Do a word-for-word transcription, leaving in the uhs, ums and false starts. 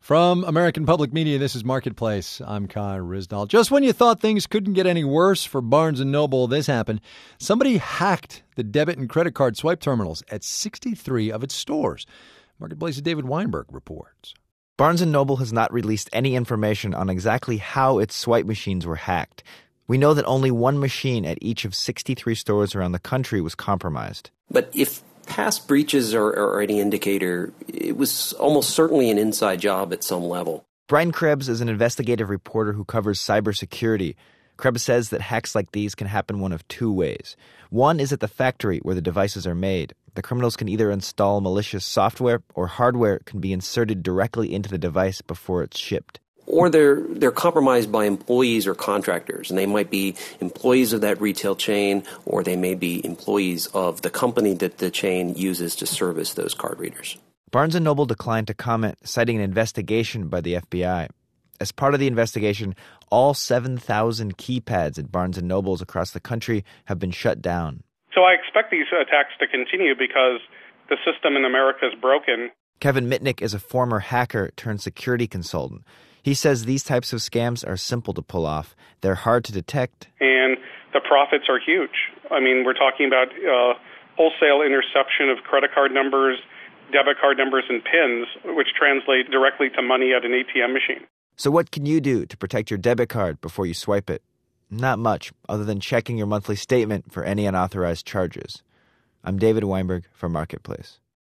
From American Public Media, this is Marketplace. I'm Kai Ryssdal. Just when you thought things couldn't get any worse for Barnes and Noble, this happened. Somebody hacked the debit and credit card swipe terminals at sixty-three of its stores. Marketplace's David Weinberg reports. Barnes and Noble has not released any information on exactly how its swipe machines were hacked. We know that only one machine at each of sixty-three stores around the country was compromised. But if past breaches are, are any indicator, it was almost certainly an inside job at some level. Brian Krebs is an investigative reporter who covers cybersecurity. Krebs says that hacks like these can happen one of two ways. One is at the factory where the devices are made. The criminals can either install malicious software or hardware can be inserted directly into the device before it's shipped. Or they're they're compromised by employees or contractors, and they might be employees of that retail chain, or they may be employees of the company that the chain uses to service those card readers. Barnes and Noble declined to comment, citing an investigation by the F B I. As part of the investigation, all seven thousand keypads at Barnes and Nobles across the country have been shut down. So I expect these attacks to continue because the system in America is broken. Kevin Mitnick is a former hacker turned security consultant. He says these types of scams are simple to pull off. They're hard to detect. And the profits are huge. I mean, we're talking about uh, wholesale interception of credit card numbers, debit card numbers, and PINs, which translate directly to money at an A T M machine. So what can you do to protect your debit card before you swipe it? Not much, other than checking your monthly statement for any unauthorized charges. I'm David Weinberg for Marketplace.